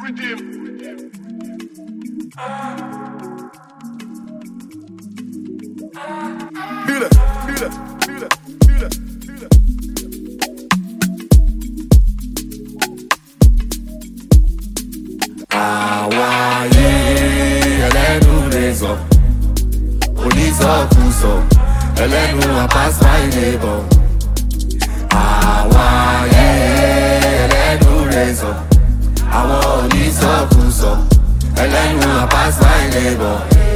Àwáyé ẹlẹ́nu lè sọ, onísọkúsọ ẹlẹ́nu pass my neighbor. Àwáyé ẹlẹ́nu lè sọ, àwọn onísọkúsọ ẹlẹ́nu pass my neighbor.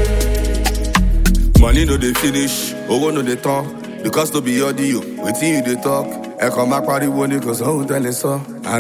Money no dey finish, owó no dey talk. Because to be audio, wetin you dey talk? Ẹ̀kan máa pariwo ni kò sóhun tẹ́lẹ̀ sọ.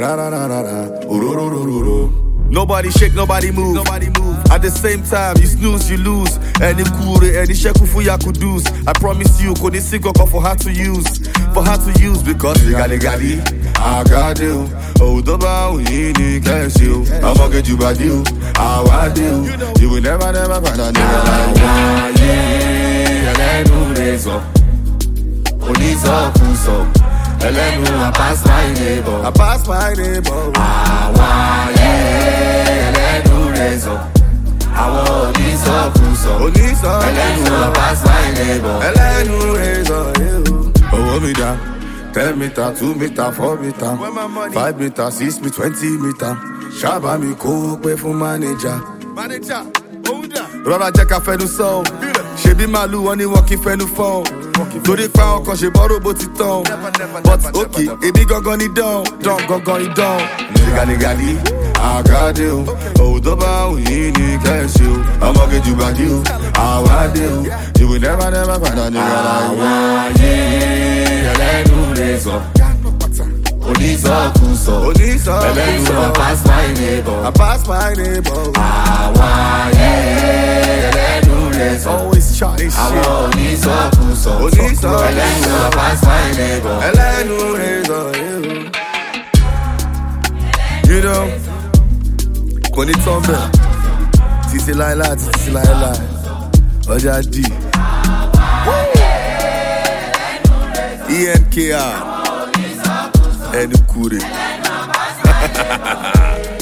Nobody shake, nobody move. At the same time, you snooze, you lose. Any kure, any sheku for ya kudus. I promise you, kò ní sí kankan for her to use. For her to use because legally, I got you. Oh, tó bá wù yín ní kẹ́sì o. I'ma get you bad you. How I do. You will never find a nigga like me. Àwáyé ẹlẹ́nu lè sọ, onísọkúsọ ẹlẹ́nu pass my neighbor. I pass my neighbor. Àwáyé ẹlẹ́nu lè sọ, àwọn onísọkúsọ ẹlẹ́nu pass my neighbor. Ẹlẹ́nu lè sọ, owó mi dá 10 meter, 2 meter, 4 meter, 5 meter, 6 meter, 20 meter. Ṣáàbà mi kó pé fún manager. Rọra jẹ́ ká fẹnu sọ, ṣebí màálù wọn ni wọn kì í fẹnu fọ́n. Torí pé àwọn kan ṣe bọ́rọ̀ bó ti tán. But okay, èmi gangan ni dán gangan ni dán. Legally, àgádé o, òun tó bá wù yín ní kẹ́sì o. Ọmọ kejì bàdí o, àwádé o. You will never find a nigga like me. Àwáyé ẹlẹ́nu lè sọ, onísọkúsọ ẹlẹ́nu pass my neighbor. I pass my neighbor. Àwáyé ẹlẹ́nu lè sọ, Always trying shit. àwọn onísọkúsọ ẹlẹ́nu pass my neighbor. Ẹlẹ́nu lè sọ, you know, kò ní tán bẹ̀. Títí láíláí, títí láíláí. Ọjà D. ENKR. Ẹnu kúre.